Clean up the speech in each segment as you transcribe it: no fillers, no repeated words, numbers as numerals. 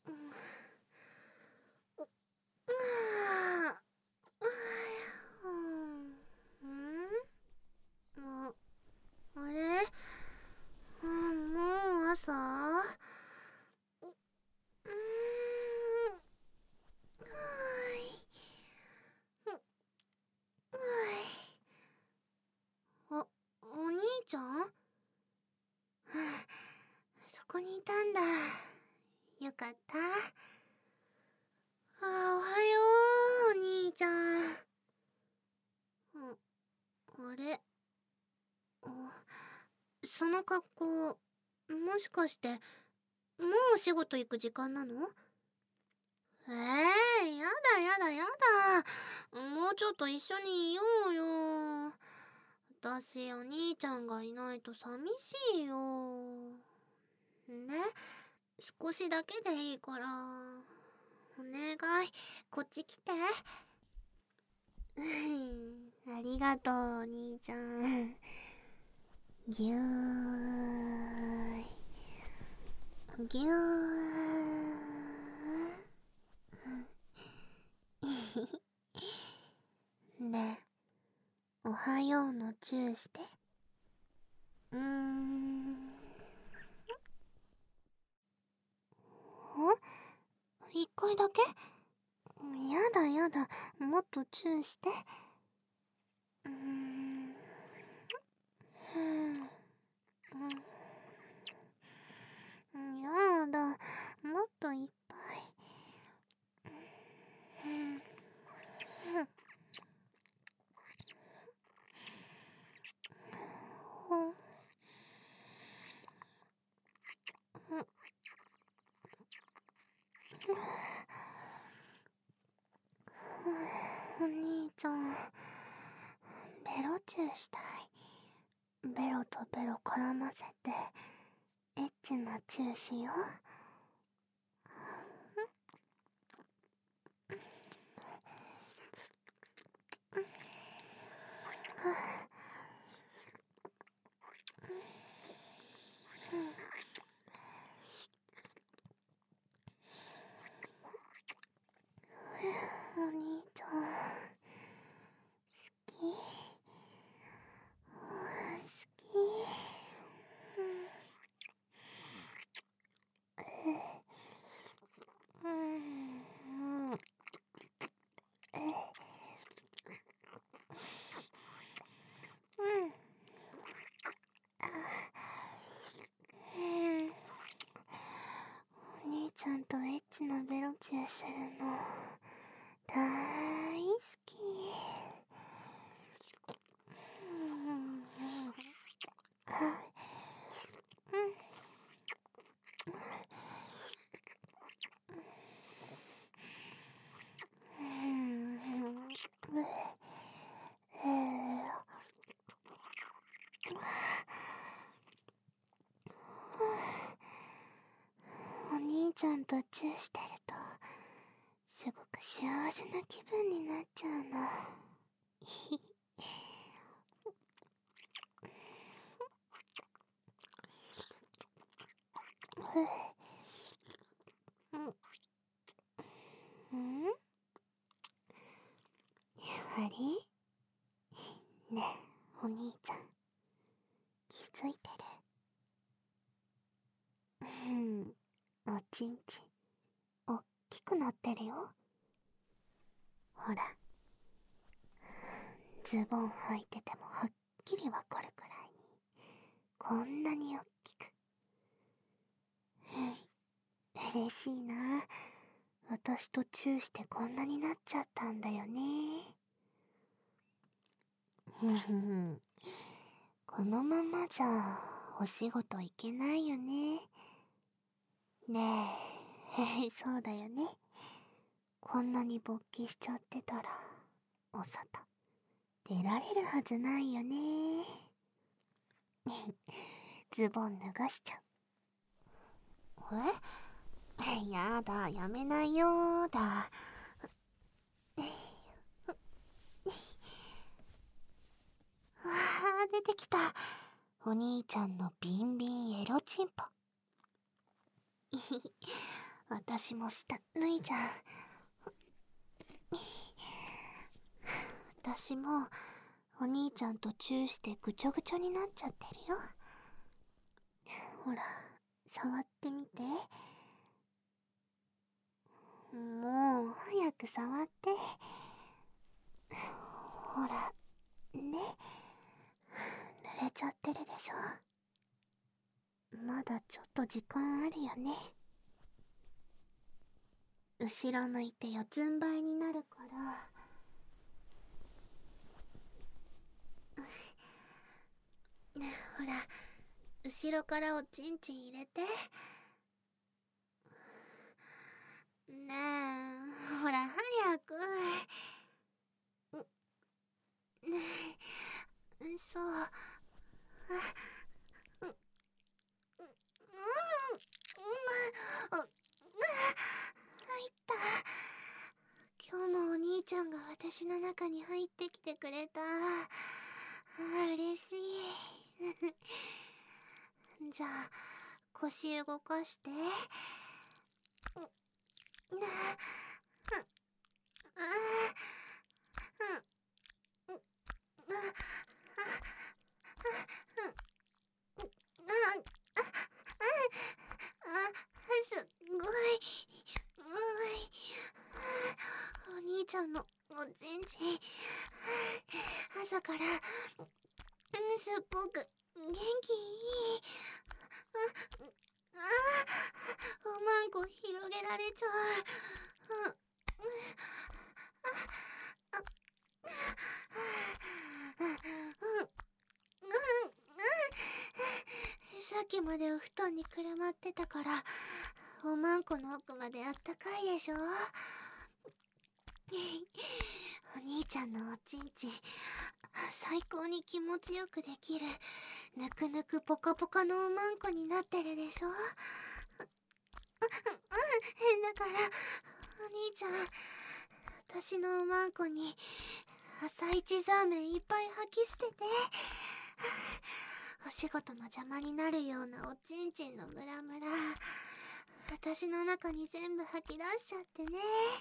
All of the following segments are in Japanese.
あれ、もう朝。お兄ちゃん？そこにいたんだ。よかった。おはよう、お兄ちゃん。あれ、その格好、もしかして、もうお仕事行く時間なの？やだやだやだ。もうちょっと一緒にいようよ。私、お兄ちゃんがいないと寂しいよ。ね、少しだけでいいから。お願い、こっち来て。ありがとう、お兄ちゃん。ぎゅーい。ぎゅー。ねえ、おはようのチューして。一回だけ？やだやだ、もっとチューして。やだ、もっといっぱい。お兄ちゃん、ベロチューしたい。ベロとベロ絡ませてエッチなチューしよう。お兄ちゃん、好き？好き？お兄ちゃんとエッチなベロチューするの大好き。お兄ちゃんとチューしてるとすごく幸せな気分になっちゃうの。やはりねえ、お兄ちゃん、気づいてる？おちんちんおっきくなってるよ。ほら、ズボン履いててもはっきりわかるくらいにこんなにおっきく。嬉しいな。私とチューしてこんなになっちゃったんだよね。このままじゃお仕事行けないよね。ねえ、そうだよね。こんなに勃起しちゃってたらお外出られるはずないよね。ズボン脱がしちゃう。やだ、やめないよーだ。出てきた。お兄ちゃんのビンビンエロチンポ。 私も下脱いじゃう。私もお兄ちゃんとチューしてぐちょぐちょになっちゃってるよ。ほら、触ってみて。もう早く触って。ほらね、濡れちゃってるでしょ。まだちょっと時間あるよね。後ろ向いて四つん這いになるから。ほら、後ろからおちんちん入れて。ねえ、ほら早く。ねえ、そう。入った。今日もお兄ちゃんが私の中に入ってきてくれた。嬉しい。じゃあ腰動かして。すごい。お兄ちゃんのおちんちん、朝からすっごく元気いい。おまんこ広げられちゃう。さっきまでお布団にくるまってたからおまんこの奥まであったかいでしょ。お兄ちゃんのおちんちん最高に気持ちよくできるぬくぬくポカポカのおまんこになってるでしょ。だからお兄ちゃん、私のおまんこに朝一ザーメンいっぱい吐き捨てて。お仕事の邪魔になるようなおちんちんのムラムラ、私の中に全部吐き出しちゃってね。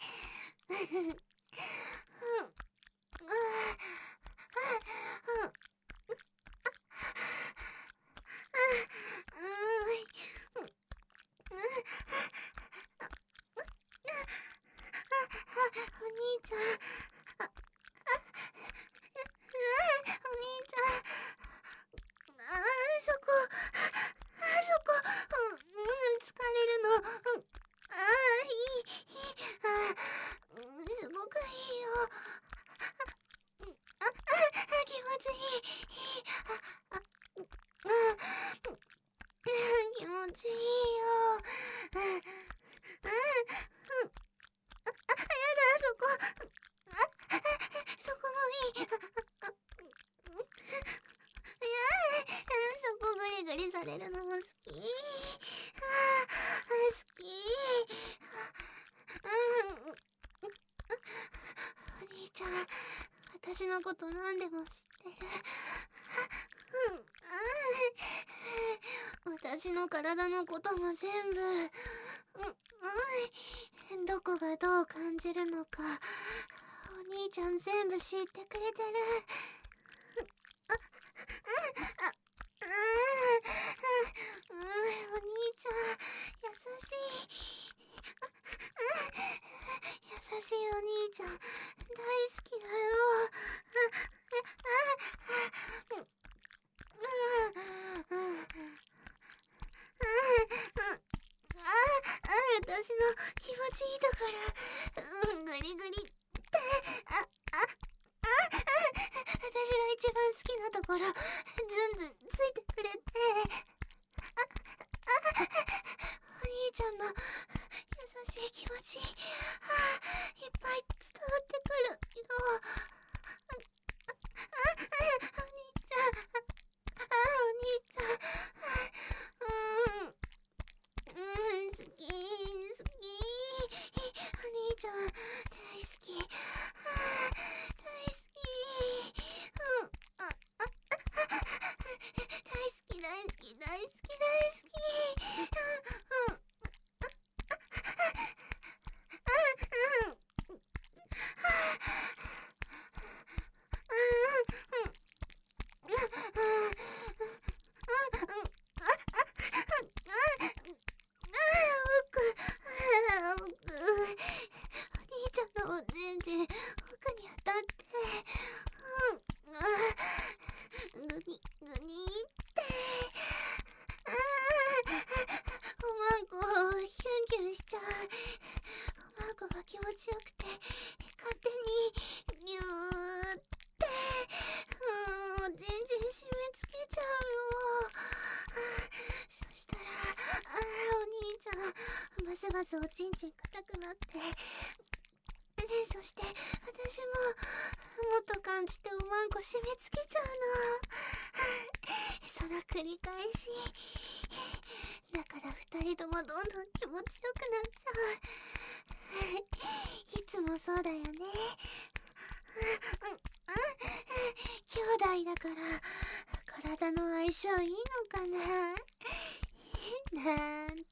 お兄ちゃん、お兄ちゃん、そこ、疲れるの。いい、すごくいいよ。気持ちいい。気持ちいいよ。やだ、そこ。そこもいい。そこグリグリされるのも好き。好き。お兄ちゃん、私のこと何でも知ってる。私の体のことも全部、どこがどう感じるのかお兄ちゃん全部知ってくれてる。お兄ちゃん優しい。優しいお兄ちゃん大好きだよ。私の気持ちいいところ、グリグリって、私が一番好きなところ、ずんずんついてくれて、お兄ちゃんの優しい気持ち、いっぱい伝わってくるよ。お兄ちゃん、お兄ちゃん、好き、好き。お兄ちゃん大好き。 ますおちんちん硬くなって、そして私ももっと感じておまんこ締め付けちゃうの。その繰り返しだから二人ともどんどん気持ちよくなっちゃう。いつもそうだよね。兄弟だから体の相性いいのかななんて。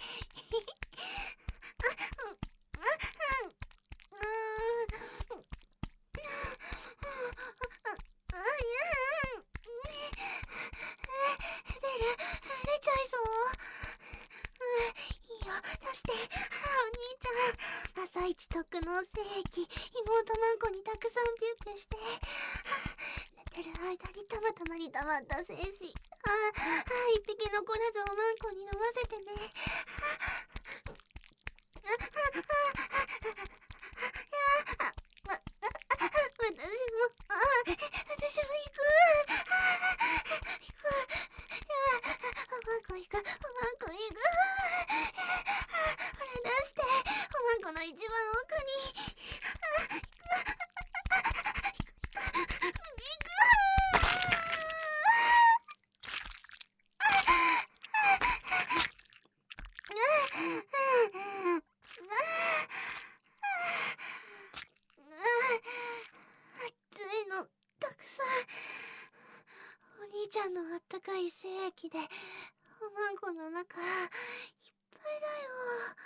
出ちゃいそう。いいよ、出して。お兄ちゃん。朝一特納精液、妹まんこにたくさんピュッピュして。寝てる間にたまたまに溜まった精子。一匹残らずおまんこに飲ませてね。私も行く。おまんこ行く。おまんこ行く。ほら出して。おまんこの一番奥に。熱いのたくさん。お兄ちゃんのあったかい精液でおまんこの中いっぱいだよ。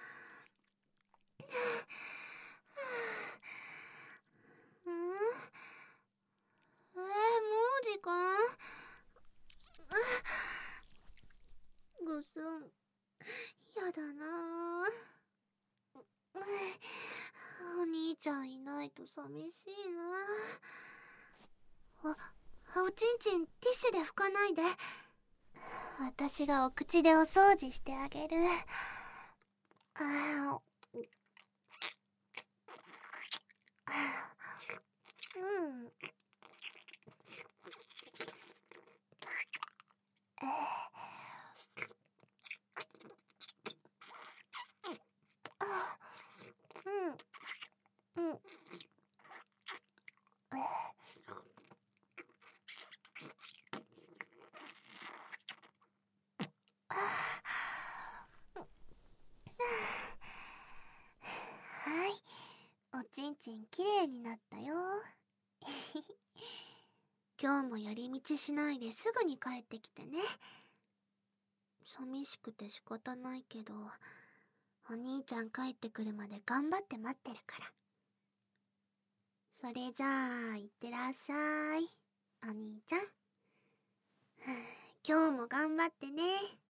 もう時間？ぐすん、やだなお兄ちゃんいないと寂しいな。おちんちんティッシュで拭かないで。私がお口でお掃除してあげる。はい、おちんちんきれいになったよ。今日も寄り道しないですぐに帰ってきてね。寂しくて仕方ないけど、お兄ちゃん帰ってくるまで頑張って待ってるから。それじゃあ、いってらっしゃい、お兄ちゃん。今日も頑張ってね。